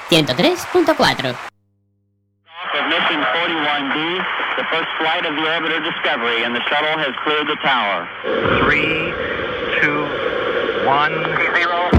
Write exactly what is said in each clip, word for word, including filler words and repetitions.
ciento tres punto cuatro. Of mission forty-one B, the first flight of the orbiter Discovery, and the shuttle has cleared the tower. Three, two, one, zero.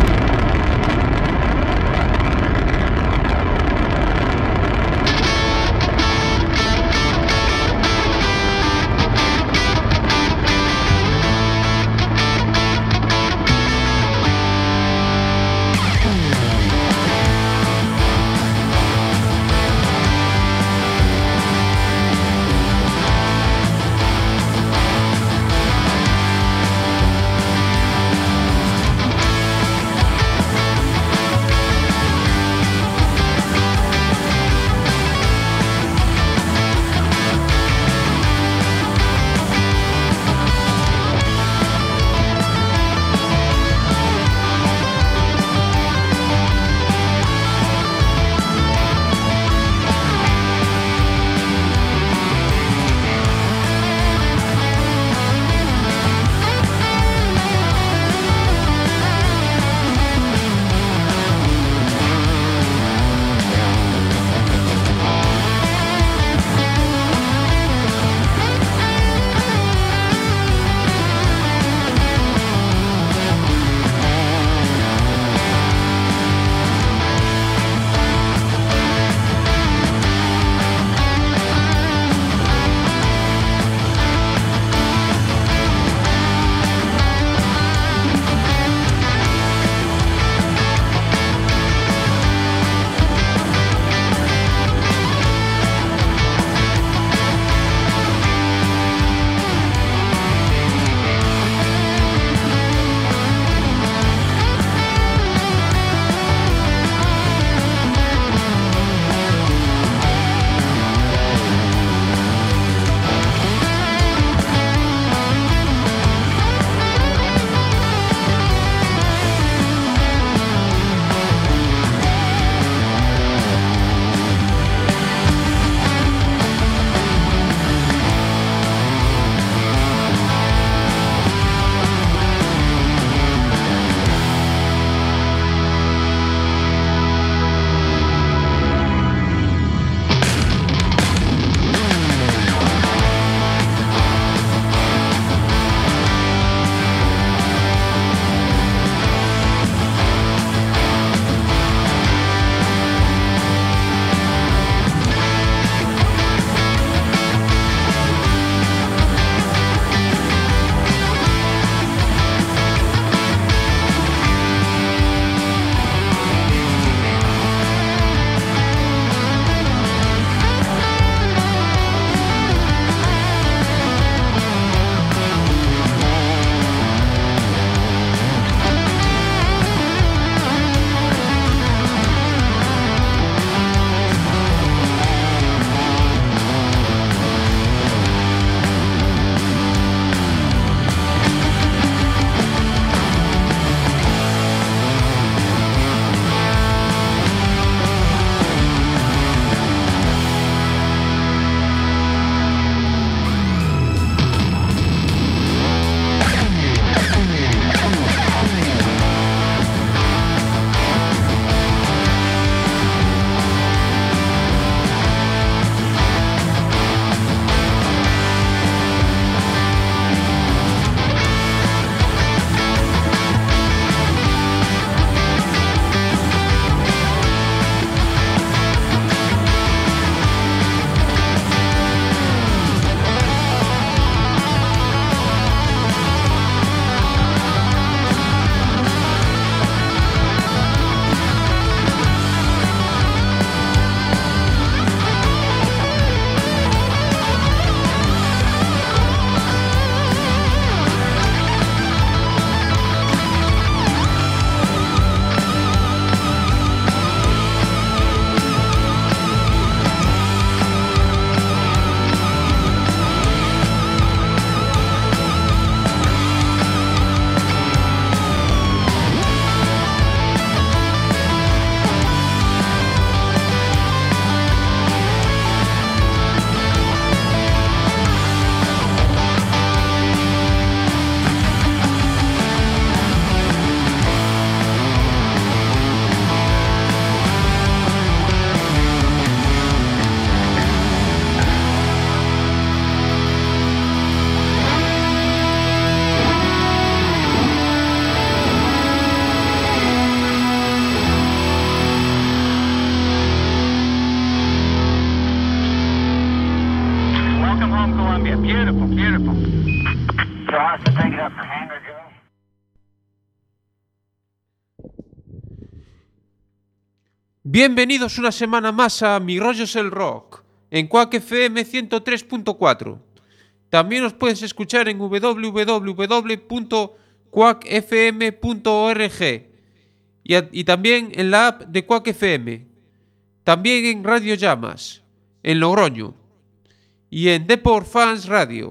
Bienvenidos una semana más a Mi Rollo es el Rock, en Quack F M ciento tres punto cuatro. También nos puedes escuchar en doble u doble u doble u punto quack f m punto org y, a, y también en la app de Quack F M. También en Radio Llamas, en Logroño, y en Deport Fans Radio.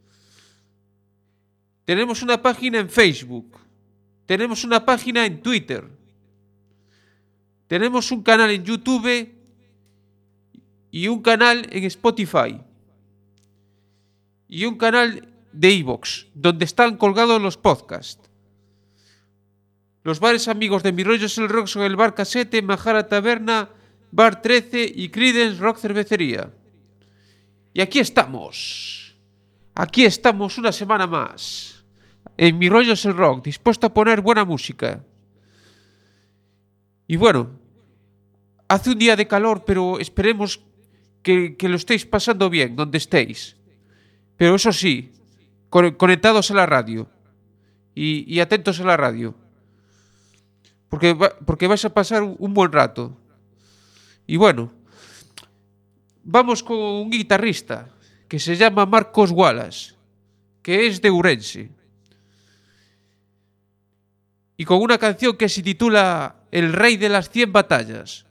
Tenemos una página en Facebook, tenemos una página en Twitter, tenemos un canal en YouTube y un canal en Spotify y un canal de iVoox, donde están colgados los podcasts. Los bares amigos de Mi Rollo es el Rock son el Bar Casete, Majara Taberna, Bar trece y Creedence Rock Cervecería. Y aquí estamos, aquí estamos una semana más, en Mi Rollo es el Rock, dispuesto a poner buena música. Y bueno, hace un día de calor, pero esperemos que, que lo estéis pasando bien donde estéis. Pero eso sí, conectados a la radio y, y atentos a la radio, porque, va, porque vais a pasar un, un buen rato. Y bueno, vamos con un guitarrista que se llama Marcos Wallace, que es de Ourense, y con una canción que se titula El Rey de las Cien Batallas.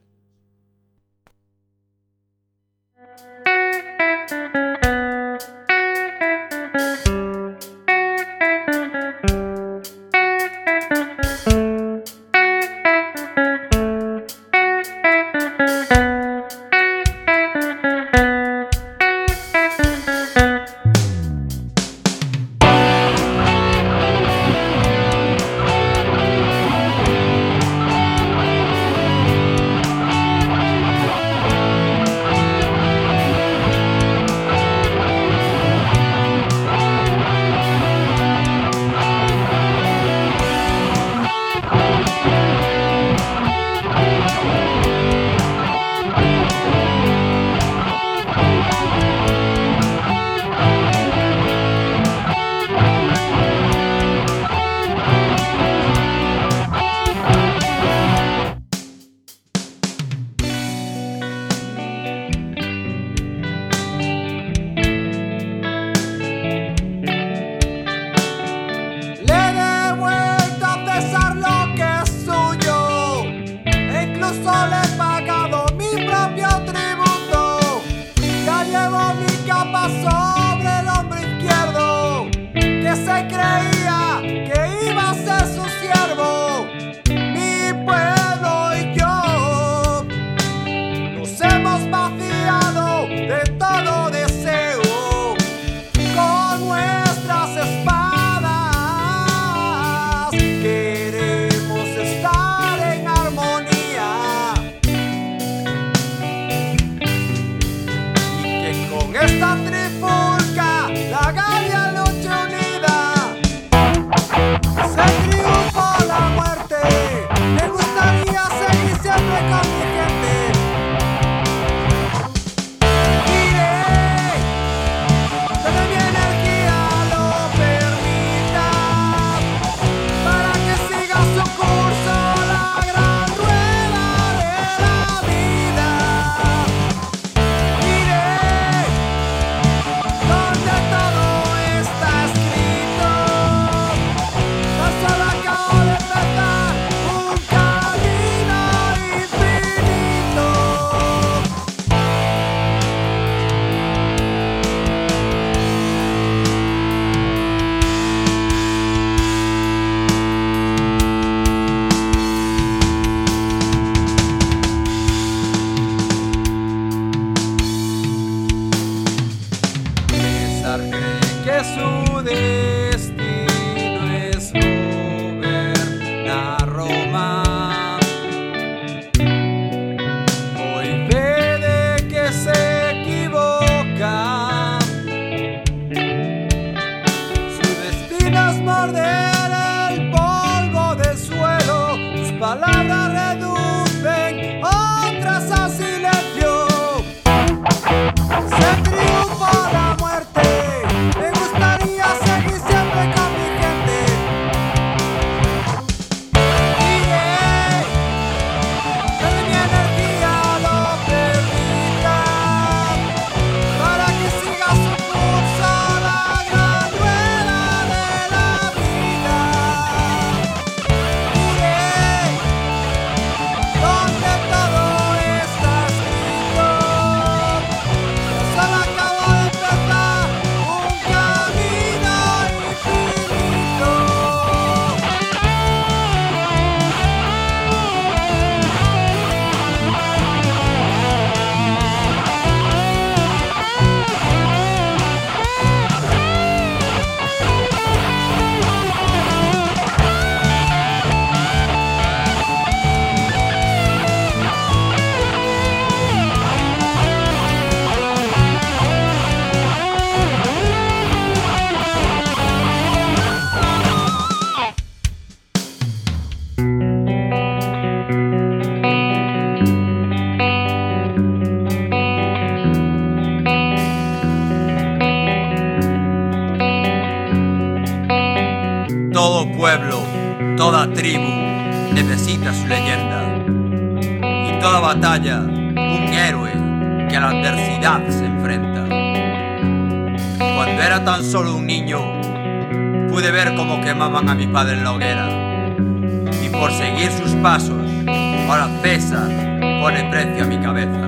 pueblo, toda tribu necesita su leyenda. Y toda batalla, un héroe que a la adversidad se enfrenta. Cuando era tan solo un niño, pude ver cómo quemaban a mi padre en la hoguera. Y por seguir sus pasos, ahora César pone precio a mi cabeza.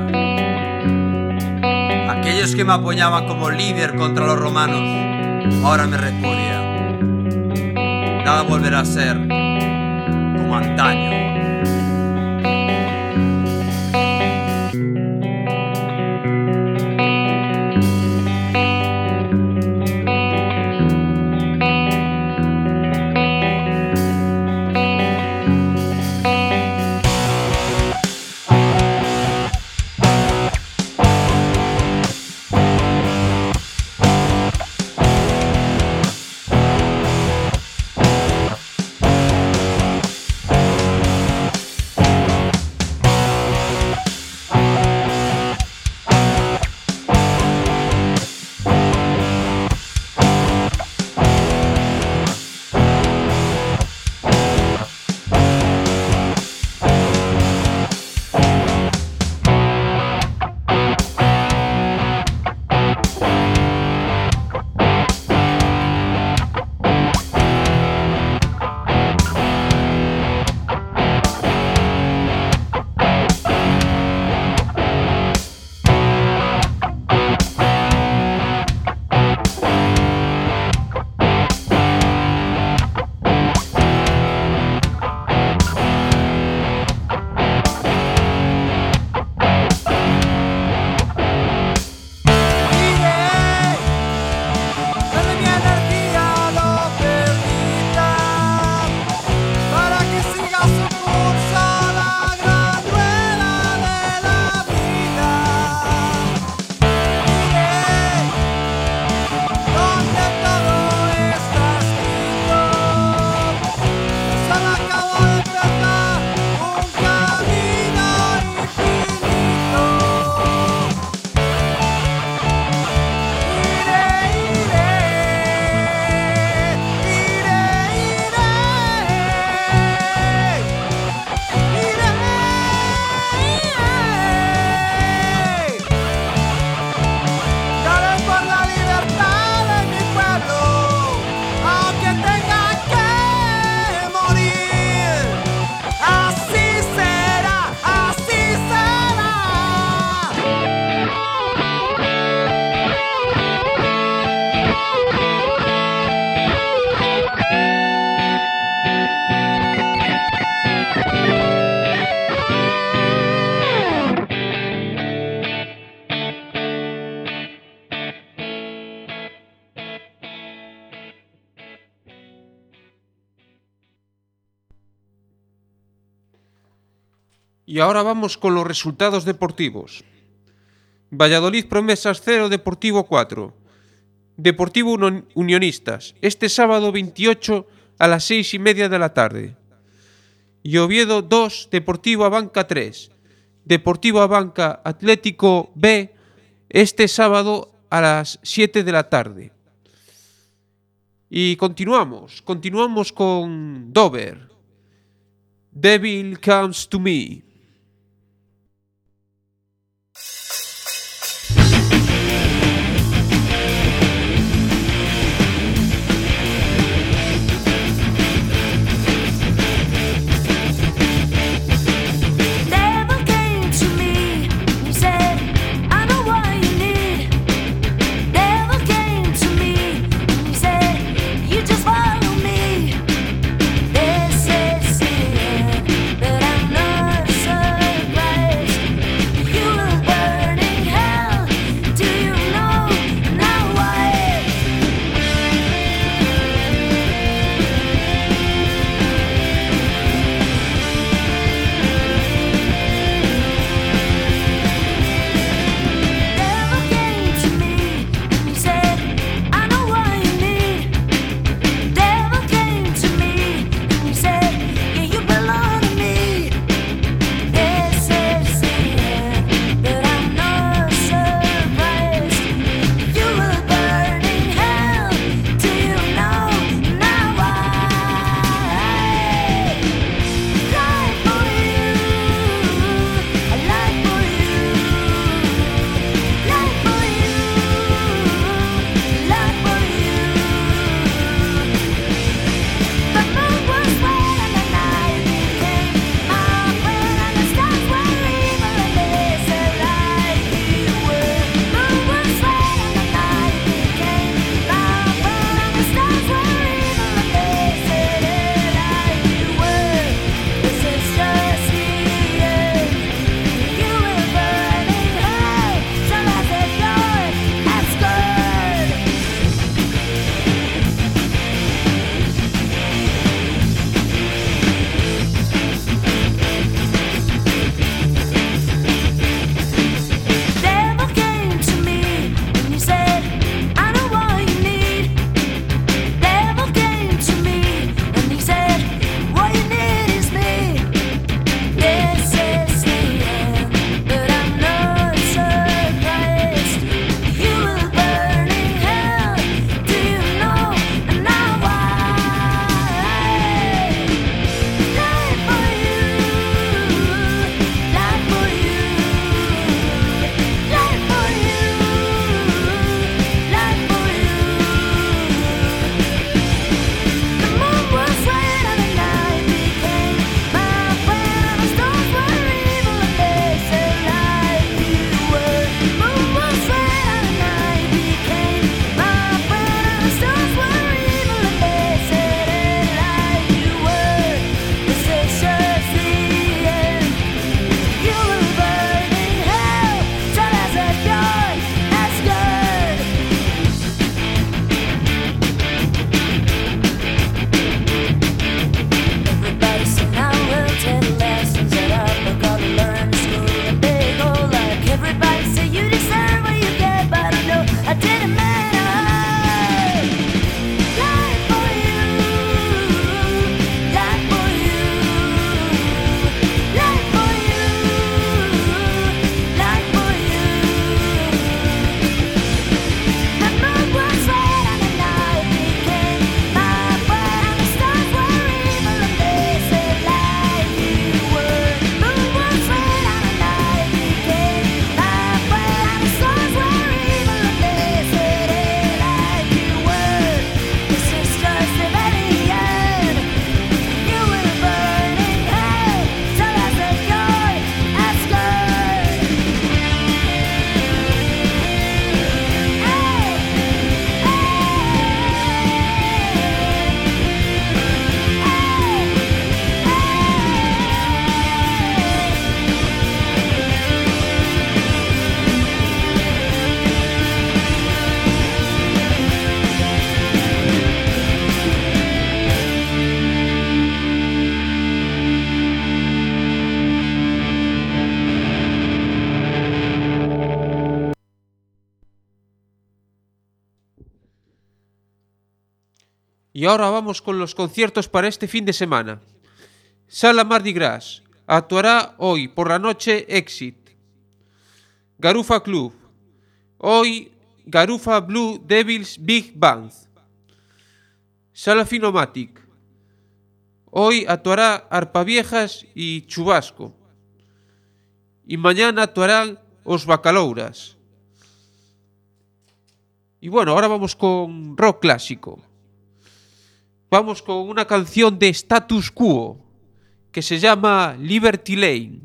Aquellos que me apoyaban como líder contra los romanos, ahora me repudian. Nada volverá a ser como antaño. Y ahora vamos con los resultados deportivos. Valladolid Promesas cero, Deportivo cuatro. Deportivo Unionistas, este sábado veintiocho a las seis y media de la tarde. Y Oviedo dos, Deportivo Abanca tres. Deportivo Abanca Atlético B, este sábado a las siete de la tarde. Y continuamos, continuamos con Dover. Devil Comes to Me. So Y ahora vamos con los conciertos para este fin de semana. Sala Mardi Gras actuará hoy por la noche Exit. Garufa Club. Hoy Garufa Blue Devils Big Band. Sala Finomatic. Hoy actuará Arpaviejas y Chubasco. Y mañana actuarán Os Bacalouras. Y bueno, ahora vamos con rock clásico. Vamos con una canción de Status Quo que se llama Liberty Lane.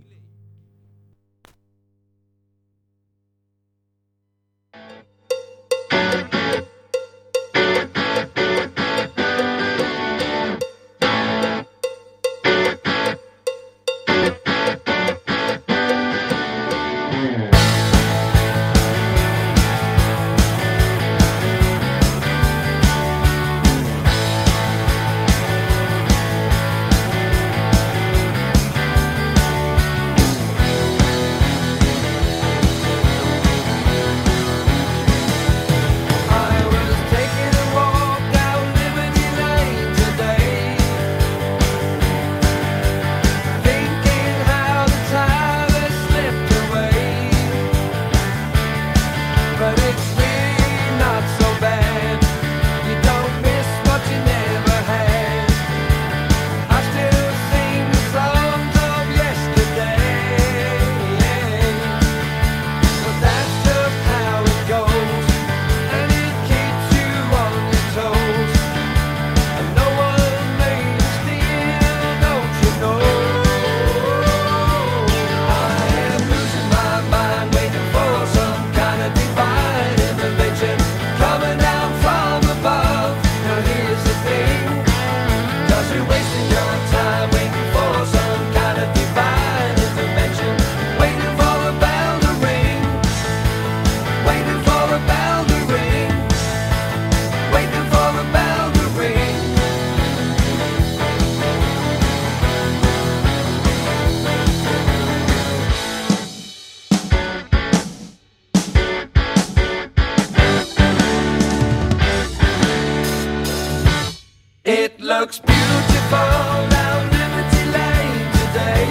Looks beautiful down Liberty Lane today,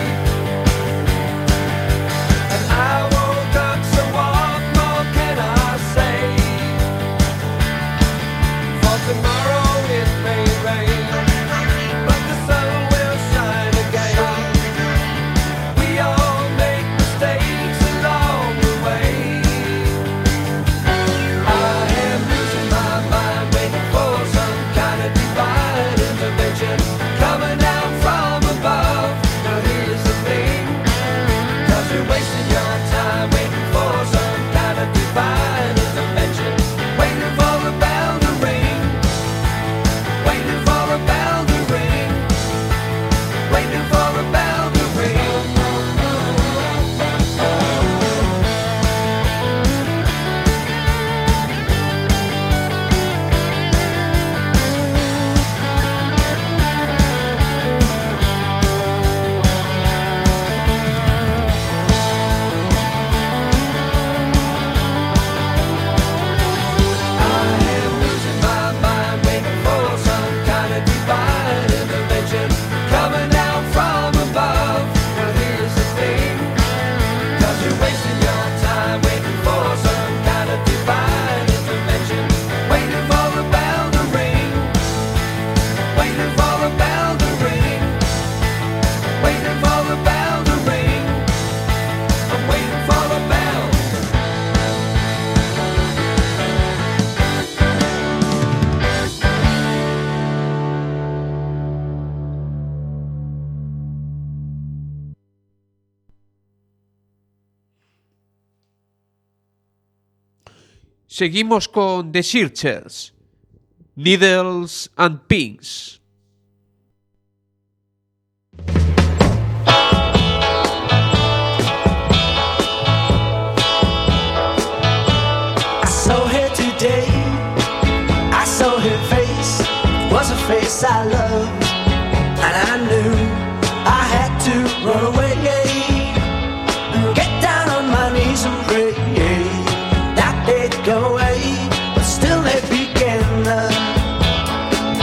and I woke up, so what more can I say? For tomorrow it may rain, but the sun will shine again. We all make mistakes along the way. I am losing my mind, waiting for some kind of divine intervention coming down from above. Now here's the thing, cause you're wasting your time waiting for some kind of divine intervention, waiting for a bell to ring, waiting for a bell to ring, waiting for a bell to ring. I am losing my mind, waiting for some kind of divine intervention coming down from above. Now here's the thing, cause you're wasting your time waiting for some kind of divine intervention, waiting for a bell to ring, waiting for a bell to ring, waiting for a bell to ring. I'm waiting for a bell. Seguimos con The Searchers, Needles and Pins. I saw her today, I saw her face, it was a face I loved, and I knew I had to run away, and get down on my knees and pray that they'd go away, but still they began.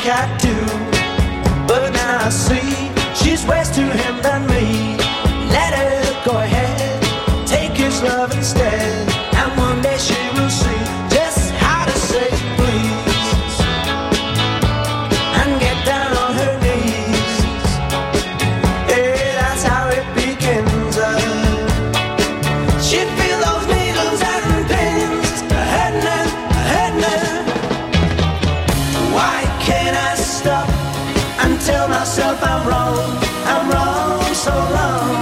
I do. But now I see she's worse to him than me. Let her go ahead, take his love instead, and one day she will see just how to say please and get down on her knees. Yeah, that's how it begins. Uh, she'd feel those needles and pins hurting her, hurting her. Why can't I stop and tell myself I'm wrong? I'm wrong, so wrong.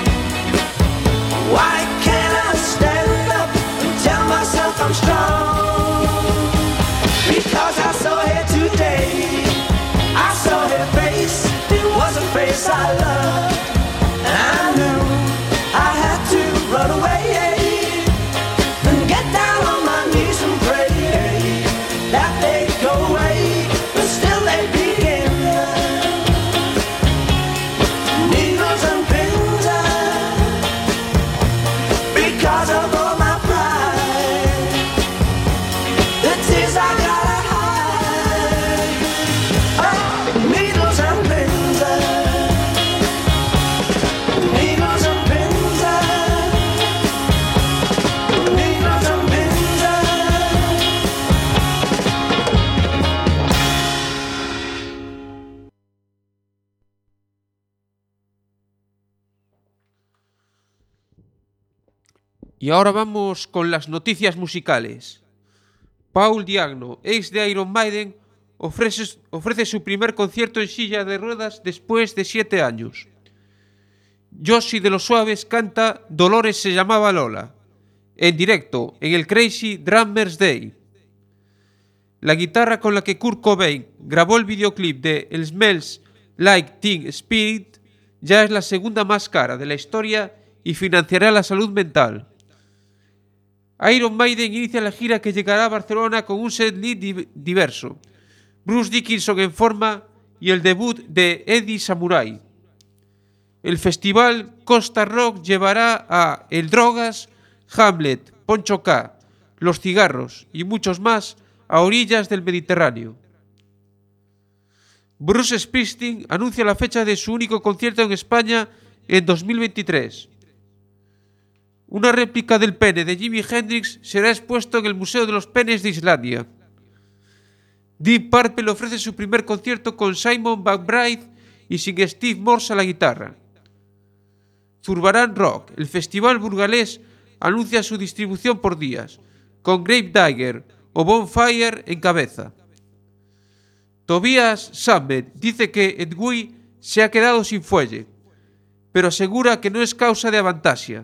Why can't I stand up and tell myself I'm strong? Because I saw her today, I saw her face, it was a face I loved, and I knew I had to run away and get down on my knees and pray that they'd go away, but still they begin. Needles and pins, because of all my pride, the tears I gotta hide. Oh, needles and pins, needles and pins, needles and pins. Y ahora vamos con las noticias musicales. Paul Di'Anno, ex de Iron Maiden, ofrece, ofrece su primer concierto en silla de ruedas después de siete años. Josie de los Suaves canta Dolores se llamaba Lola, en directo, en el Crazy Drummers Day. La guitarra con la que Kurt Cobain grabó el videoclip de El Smells Like Teen Spirit ya es la segunda más cara de la historia y financiará la salud mental. Iron Maiden inicia la gira que llegará a Barcelona con un setlist di- diverso. Bruce Dickinson en forma y el debut de Eddie Samurai. El festival Costa Rock llevará a El Drogas, Hamlet, Poncho K, Los Cigarros y muchos más a orillas del Mediterráneo. Bruce Springsteen anuncia la fecha de su único concierto en España en dos mil veintitrés. Una réplica del pene de Jimi Hendrix será expuesto en el Museo de los Penes de Islandia. Deep Purple ofrece su primer concierto con Simon McBride y sin Steve Morse a la guitarra. Zurbarán Rock, el festival burgalés, anuncia su distribución por días, con Gravedigger o Bonfire en cabeza. Tobias Sammet dice que Edguy se ha quedado sin fuelle, pero asegura que no es causa de avantasia.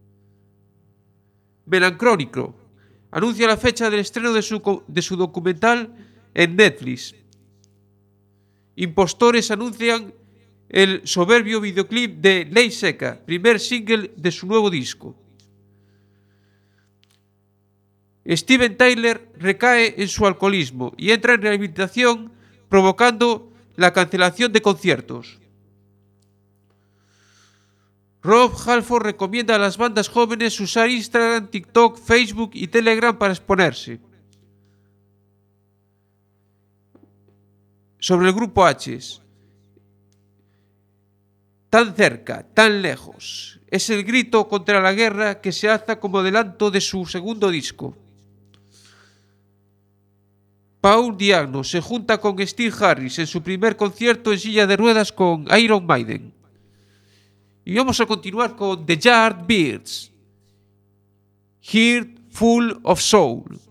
Melancrónico anuncia la fecha del estreno de su, de su documental en Netflix. Impostores anuncian el soberbio videoclip de Ley Seca, primer single de su nuevo disco. Steven Tyler recae en su alcoholismo y entra en rehabilitación, provocando la cancelación de conciertos. Rob Halford recomienda a las bandas jóvenes usar Instagram, TikTok, Facebook y Telegram para exponerse. Sobre el grupo H. Tan cerca, tan lejos. Es el grito contra la guerra que se alza como adelanto de su segundo disco. Paul Di'Anno se junta con Steve Harris en su primer concierto en silla de ruedas con Iron Maiden. Y vamos a continuar con The Yardbirds, Heart Full of Soul.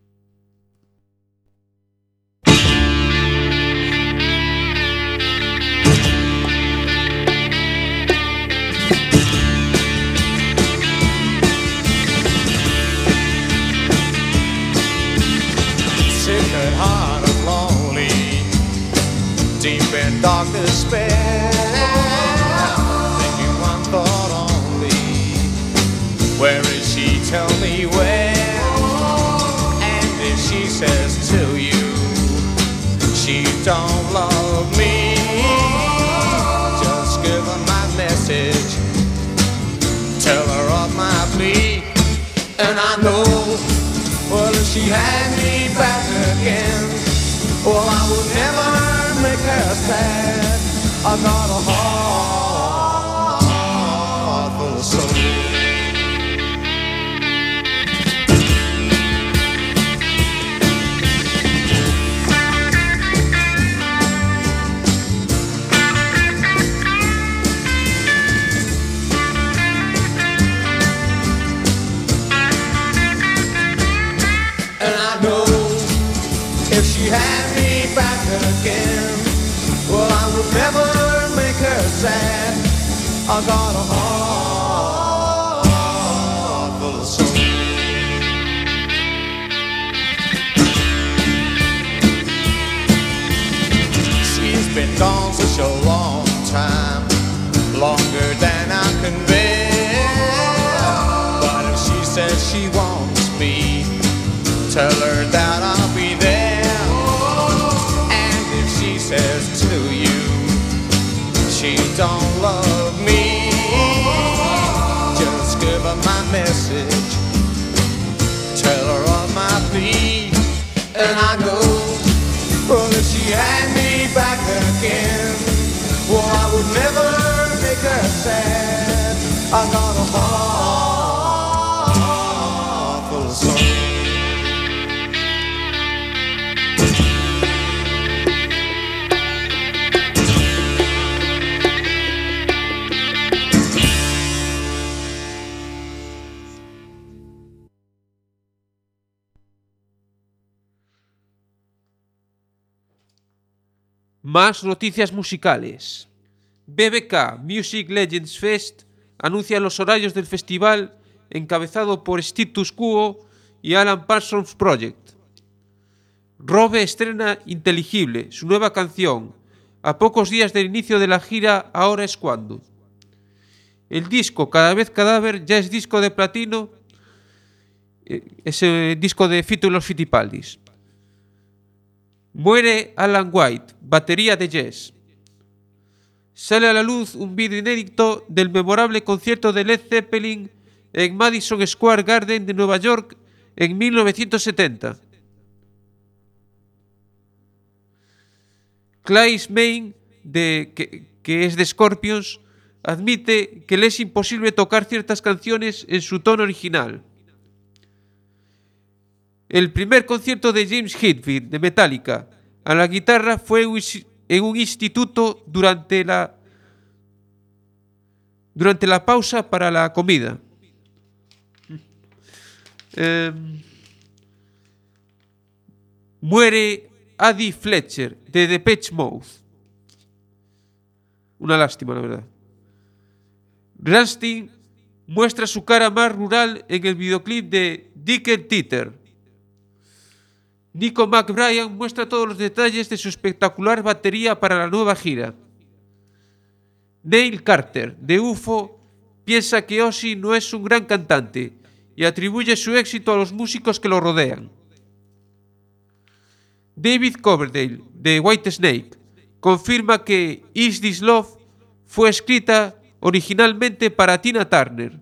Sick at heart and lonely, deep in dark despair, thinking one thought only, where is she, tell me where? And if she says to you, she don't love me, just give her my message, tell her of my plea, and I know, well, if she had me back again, Well, I will never make her sad. I got a heart full of soul. And I know if she had me back again, well, I would never make her sad. I got a heart full of soul. She's been gone such a long time, longer than I can bear. But if she says she wants me, tell her that I'll be there. And if she says to you she don't love me, just give her my message, tell her of my plea. And I go, well, if she had me back again, well, I would never make her sad. I got a heart full of soul. Más noticias musicales. B B K Music Legends Fest anuncia los horarios del festival encabezado por Status Quo y Alan Parsons Project. Robe estrena Inteligible, su nueva canción, a pocos días del inicio de la gira Ahora es cuando. El disco Cada vez Cadáver ya es disco de platino, ese disco de Fito y los Fitipaldis. Muere Alan White, batería de Yes. Sale a la luz un vídeo inédito del memorable concierto de Led Zeppelin en Madison Square Garden de Nueva York en mil novecientos setenta. Clive Main, de, que, que es de Scorpions, admite que le es imposible tocar ciertas canciones en su tono original. El primer concierto de James Hetfield de Metallica a la guitarra fue en un instituto durante la durante la pausa para la comida. Eh, muere Addie Fletcher de Depeche Mode. Una lástima, la verdad. Rammstein muestra su cara más rural en el videoclip de Dicker Teeter. Nico McBrien muestra todos los detalles de su espectacular batería para la nueva gira. Neil Carter, de U F O, piensa que Ozzy no es un gran cantante y atribuye su éxito a los músicos que lo rodean. David Coverdale, de Whitesnake, confirma que Is This Love fue escrita originalmente para Tina Turner.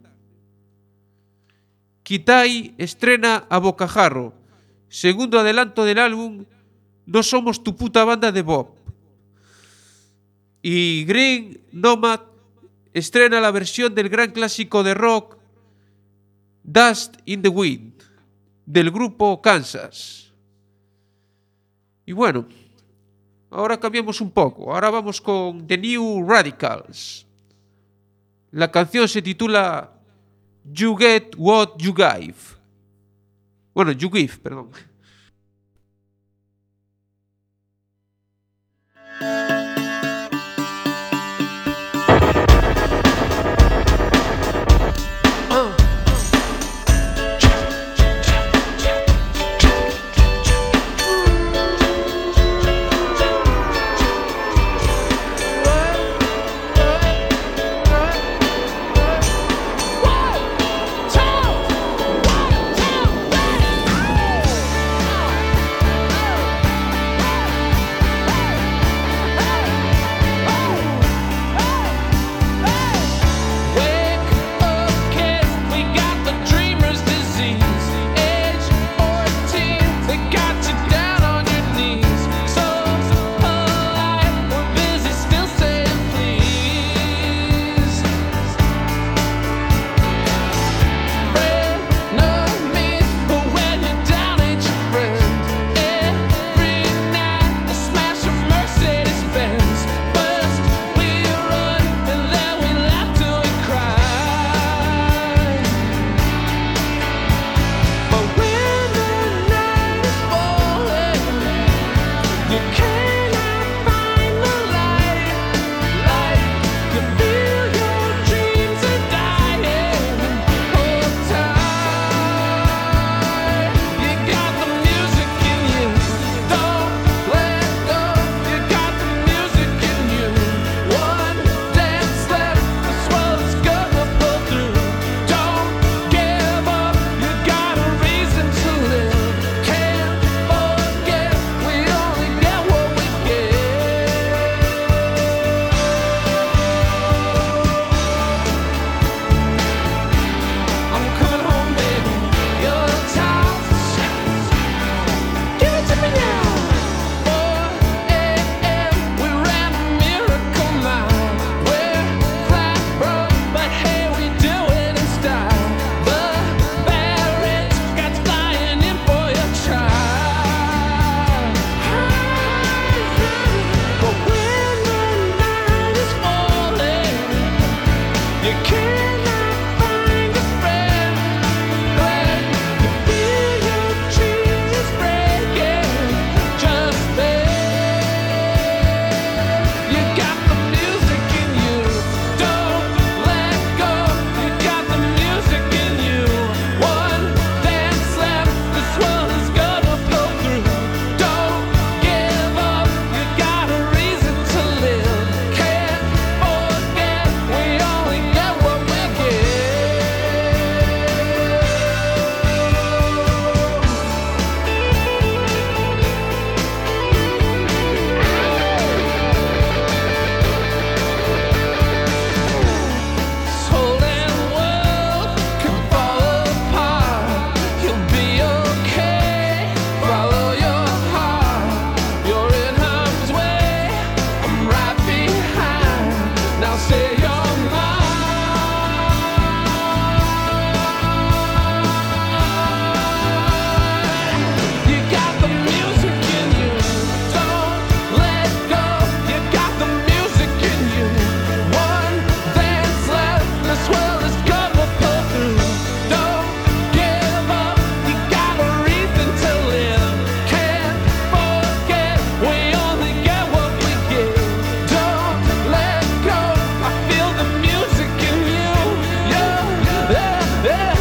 Kitai estrena a Bocajarro, segundo adelanto del álbum No somos tu puta banda de Bob. Y Green Nomad estrena la versión del gran clásico de rock Dust in the Wind del grupo Kansas. Y bueno, ahora cambiamos un poco. Ahora vamos con The New Radicals. La canción se titula You Get What You Give. Bueno, You Give, perdón. You cannot find a friend when you feel your dreams breaking. Just there, you got the music in you. Don't let go. You got the music in you. One dance left. This world is gonna blow through. Don't give up. You got a reason to live. Can't forget. We only get what we This whole damn world can fall apart. You'll be okay. Follow your heart. You're in harm's way. I'm right behind. Now say you're mine. You got the music in you. Don't let go. You got the music in you. One dance left. This world is gonna pull through. Don't give up. You got a reason to live. Can't forget. We only get what we give. Don't let go. I feel the music in you. Yeah, yeah, yeah.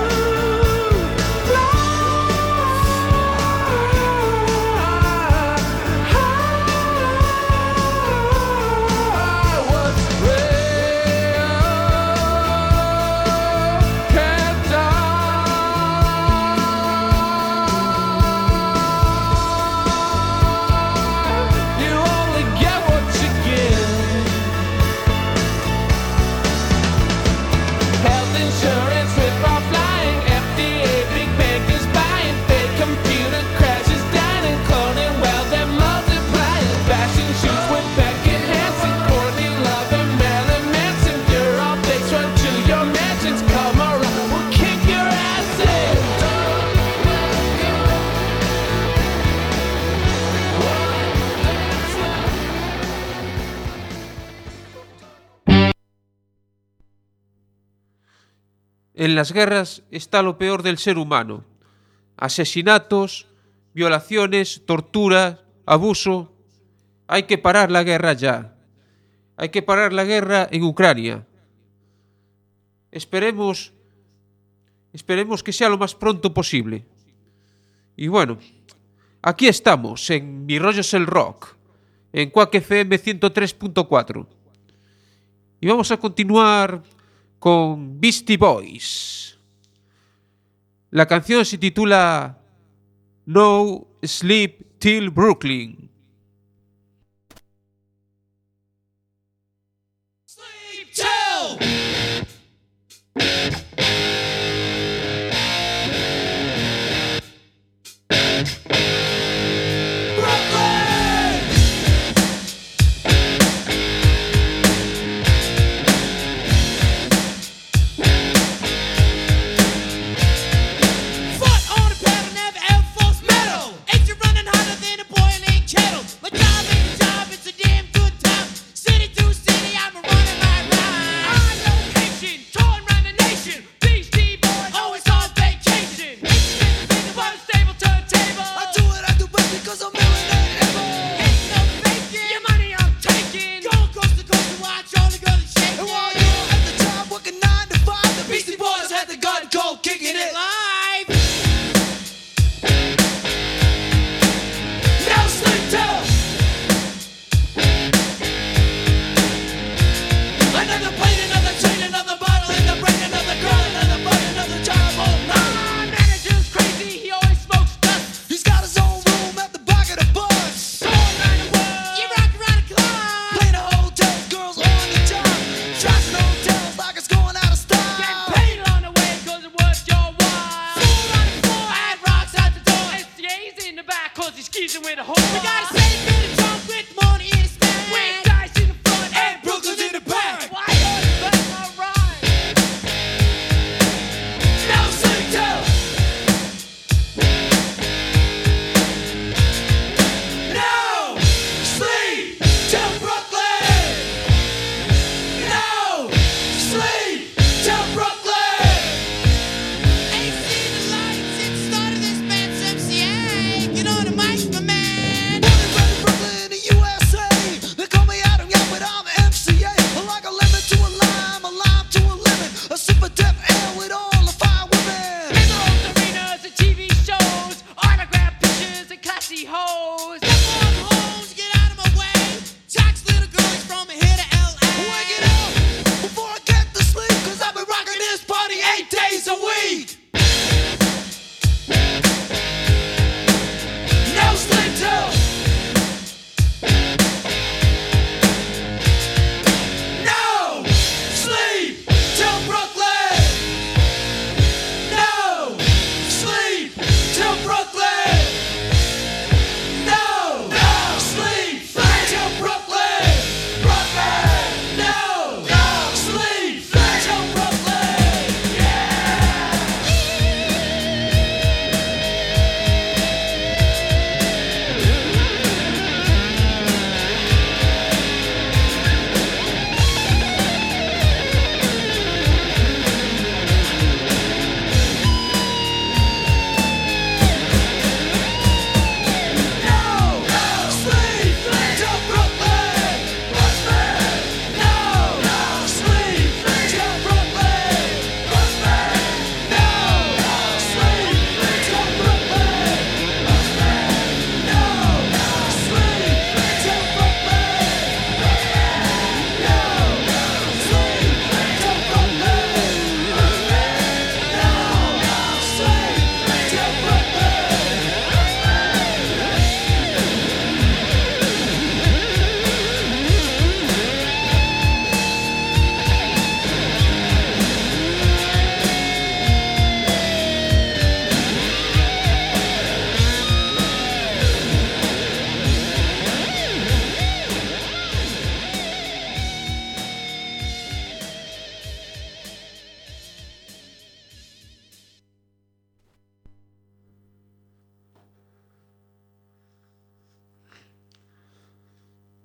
What's real can't die. You only get what you give. Health insurance with our flying, F D A, big bankers buying, fake computer crashes, dining, cloning, well they're multiplying. Fashion shoes with Beckett Hansen, Courtney Love and Marilyn Manson. You're all fakes, run to your mansions. Come around, we'll kick your ass in. Don't let go. One dance left. En las guerras está lo peor del ser humano. Asesinatos, violaciones, tortura, abuso. Hay que parar la guerra ya. Hay que parar la guerra en Ucrania. Esperemos, esperemos que sea lo más pronto posible. Y bueno, aquí estamos en Mi Rollo es el Rock, en Quack F M ciento tres punto cuatro. Y vamos a continuar con Beastie Boys. La canción se titula No Sleep Till Brooklyn. Foot on the pedal, never Air Force metal. Ain't you running hotter than a boiling kettle?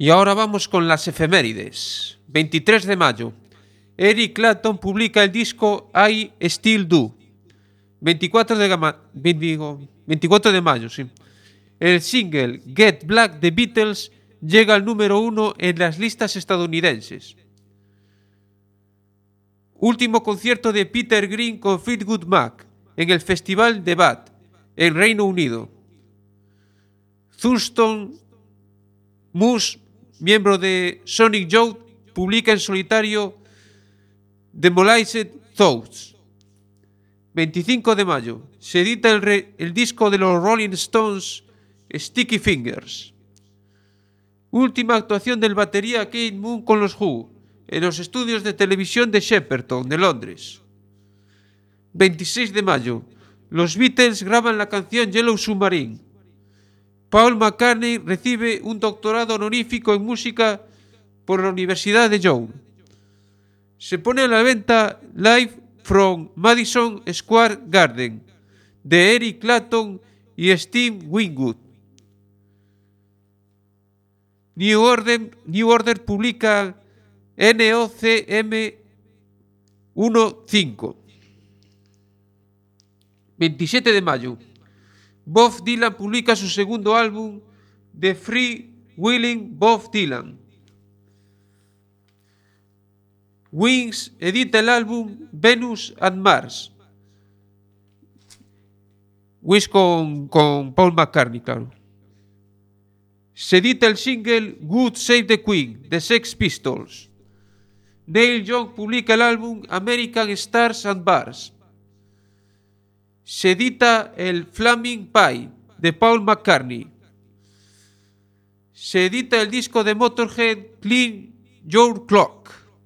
Y ahora vamos con las efemérides. veintitrés de mayo. Eric Clapton publica el disco I Still Do. veinticuatro de, gama, veinticuatro de mayo, sí. El single Get Black de Beatles llega al número uno en las listas estadounidenses. Último concierto de Peter Green con Fleetwood Mac en el Festival de Bath, en Reino Unido. Thurston Moose, miembro de Sonic Youth, publica en solitario Demolized Thoughts. veinticinco de mayo. Se edita el, re, el disco de los Rolling Stones, Sticky Fingers. Última actuación del batería Keith Moon con los Who, en los estudios de televisión de Shepperton, de Londres. veintiséis de mayo. Los Beatles graban la canción Yellow Submarine. Paul McCartney recibe un doctorado honorífico en música por la Universidad de Young. Se pone a la venta Live from Madison Square Garden, de Eric Clapton y Steve Winwood. New Order, New Order publica N O C M quince. veintisiete de mayo. Bob Dylan publica su segundo álbum, The Free Willing Bob Dylan. Wings edita el álbum Venus and Mars. Wings con, con Paul McCartney, claro. Se edita el single God Save the Queen de Sex Pistols. Neil Young publica el álbum American Stars and Bars. Se edita el Flaming Pie de Paul McCartney. Se edita el disco de Motorhead Clean Your Clock.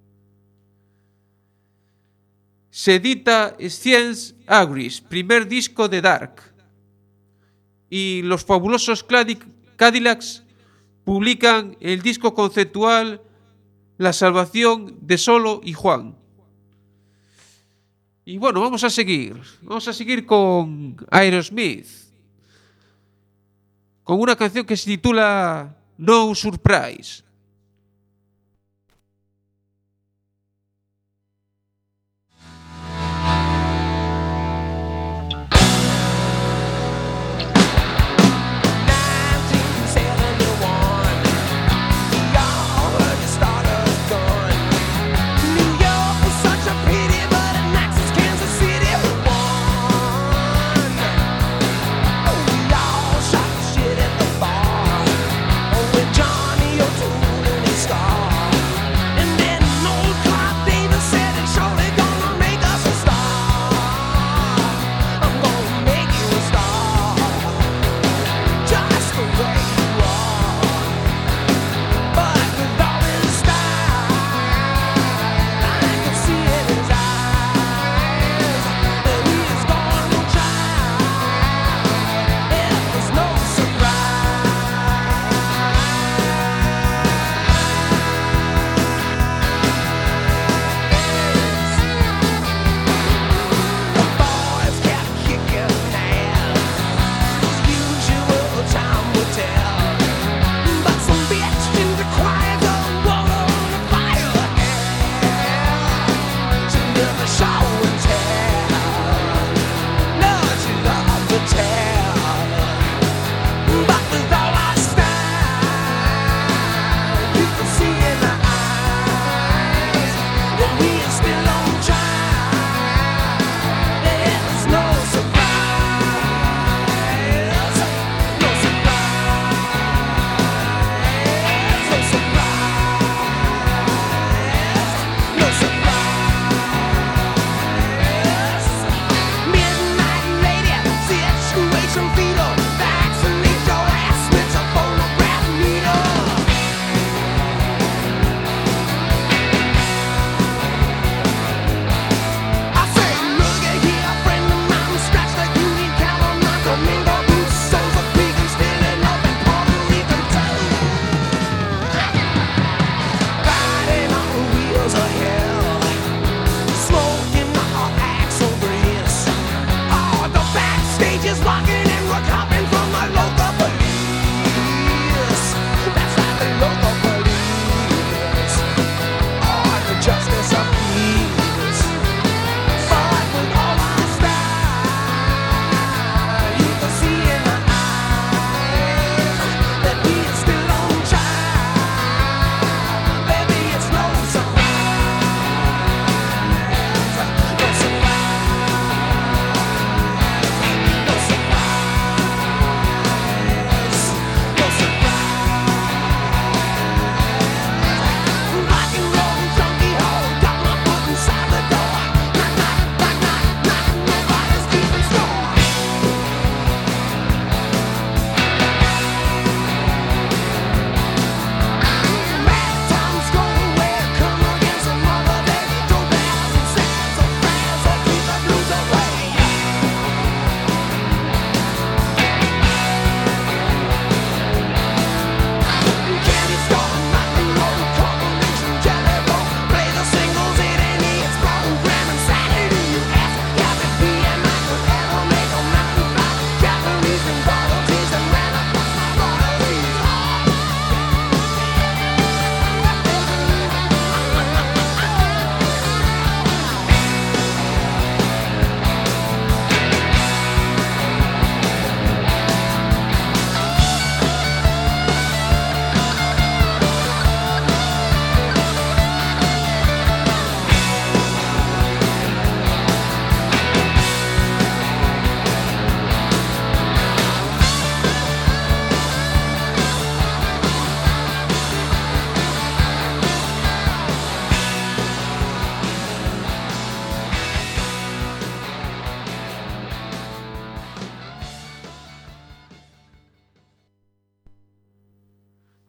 Se edita Science Agris, primer disco de Dark. Y los fabulosos Cadillacs publican el disco conceptual La Salvación de Solo y Juan. Y bueno, vamos a seguir. Vamos a seguir con Aerosmith, con una canción que se titula No Surprise. Johnny, you're too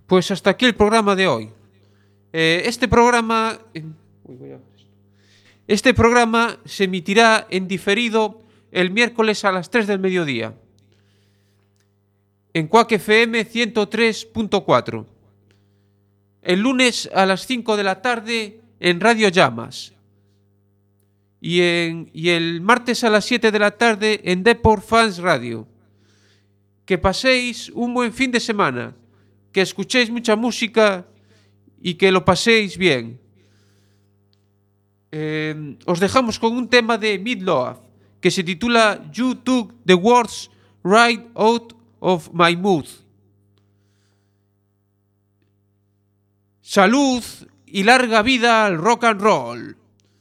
Pues hasta aquí el programa de hoy. Eh, este programa... Este programa se emitirá en diferido el miércoles a las tres del mediodía. En Quack F M ciento tres punto cuatro. El lunes a las cinco de la tarde en Radio Llamas. Y, en, y el martes a las siete de la tarde en Deport Fans Radio. Que paséis un buen fin de semana, que escuchéis mucha música y que lo paséis bien. Eh, os dejamos con un tema de Meatloaf que se titula You Took the Words Right Out of My Mouth. Salud y larga vida al rock and roll.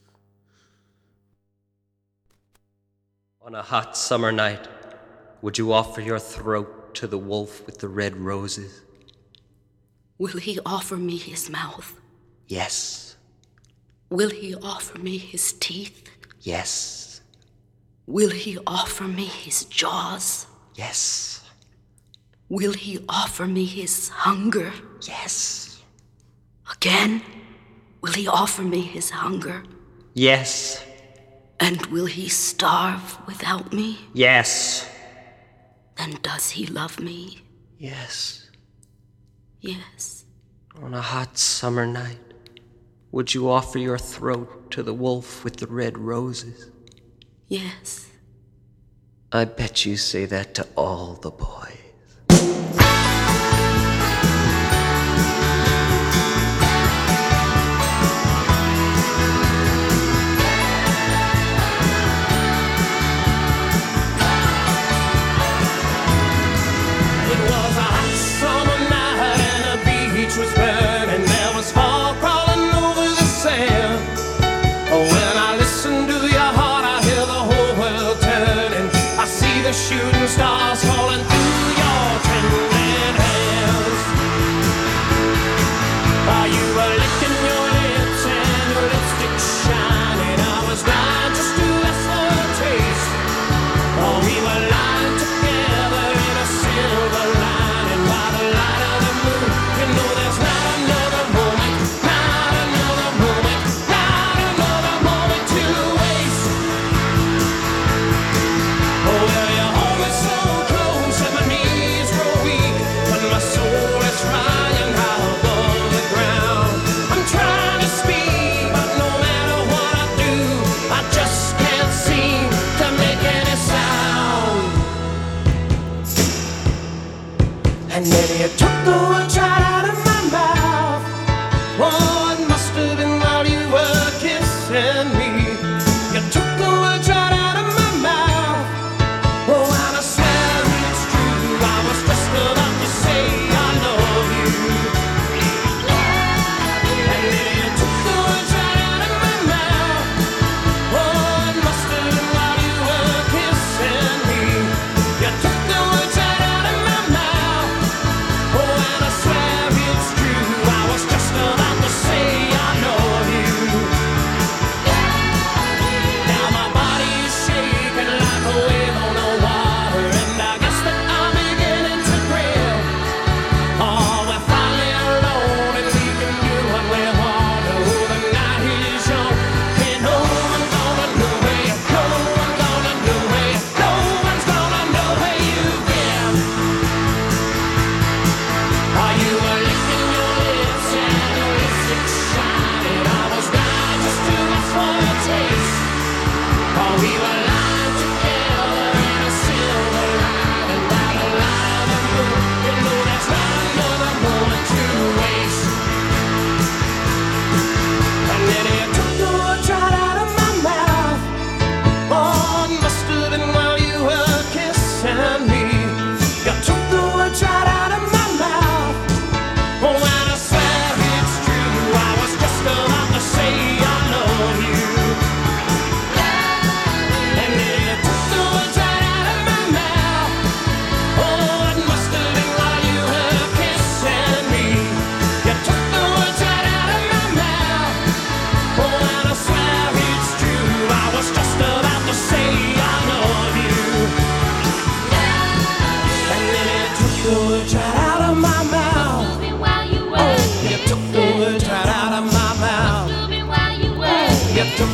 On a hot summer night, would you offer your throat to the wolf with the red roses? Will he offer me his mouth? Yes. Will he offer me his teeth? Yes. Will he offer me his jaws? Yes. Will he offer me his hunger? Yes. Again? Will he offer me his hunger? Yes. And will he starve without me? Yes. Then does he love me? Yes. Yes. On a hot summer night, would you offer your throat to the wolf with the red roses? Yes. I bet you say that to all the boys. Shooting stars falling through your trembling hands. While you were licking your lips and your lipstick shining, I was blind just to ask for a taste. Oh, we were lying together in a silver lining by the light of the moon. You know there's not another moment, not another moment, not another moment to waste. Oh, well, you hold me so close.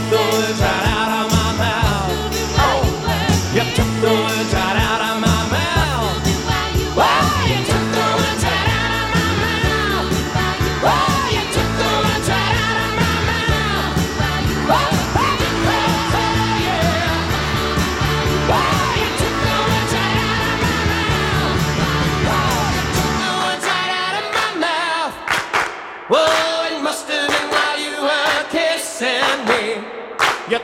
though they try to